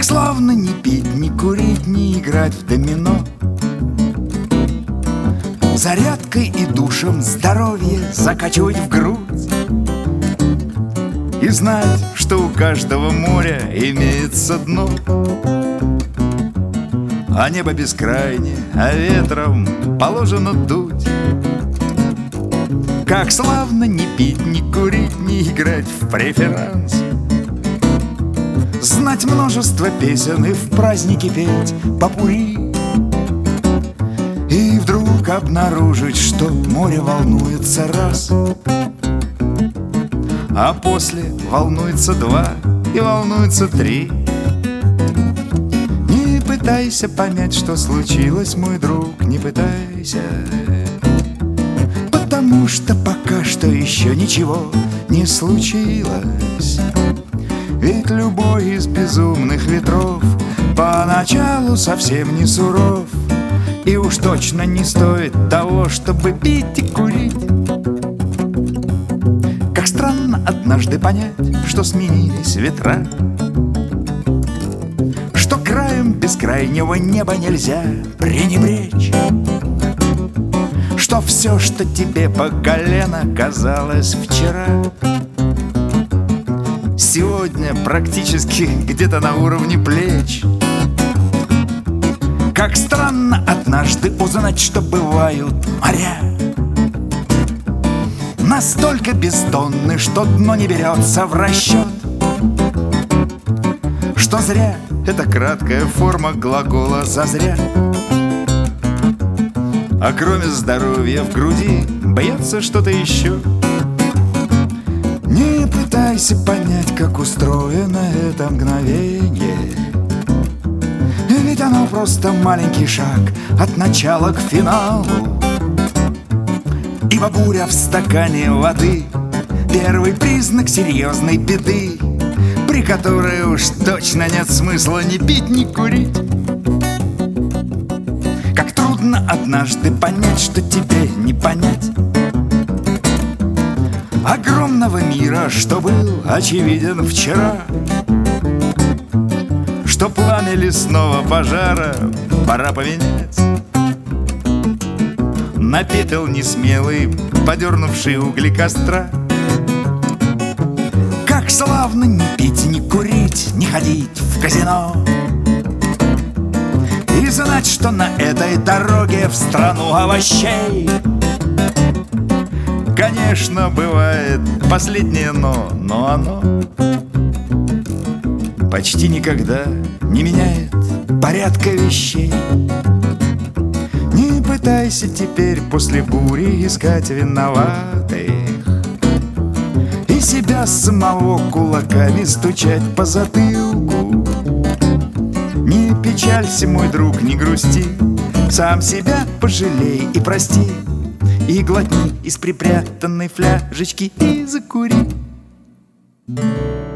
Как славно не пить, не курить, не играть в домино. Зарядкой и душем здоровье закачивать в грудь. И знать, что у каждого моря имеется дно. А небо бескрайнее, а ветром положено дуть. Как славно не пить, не курить, не играть в преферанс. Знать множество песен и в праздники петь попурри. И вдруг обнаружить, что море волнуется раз, а после волнуется два и волнуется три. Не пытайся понять, что случилось, мой друг, не пытайся, потому что пока что еще ничего не случилось. Ведь любой из безумных ветров поначалу совсем не суров, и уж точно не стоит того, чтобы пить и курить. Как странно однажды понять, что сменились ветра, что краем бескрайнего неба нельзя пренебречь, что все, что тебе по колено казалось вчера, сегодня практически где-то на уровне плеч. Как странно однажды узнать, что бывают моря настолько бездонны, что дно не берется в расчет, что зря — это краткая форма глагола «зазря». А кроме здоровья в груди бьется что-то еще. Не пытайся понять, как устроено это мгновенье, ведь оно просто маленький шаг от начала к финалу. Ибо буря в стакане воды — первый признак серьезной беды, при которой уж точно нет смысла ни пить, ни курить. Как трудно однажды понять, что тебе не понять огромного мира, что был очевиден вчера, что пламя лесного пожара пора поменять на пепел несмелый, подернувший угли костра. Как славно не пить, не курить, не ходить в казино, и знать, что на этой дороге в страну овощей, конечно, бывает последнее но оно почти никогда не меняет порядка вещей. Не пытайся теперь после бури искать виноватых и себя самого кулаками стучать по затылку. Не печалься, мой друг, не грусти, сам себя пожалей и прости, и глотни из припрятанной фляжечки и закури.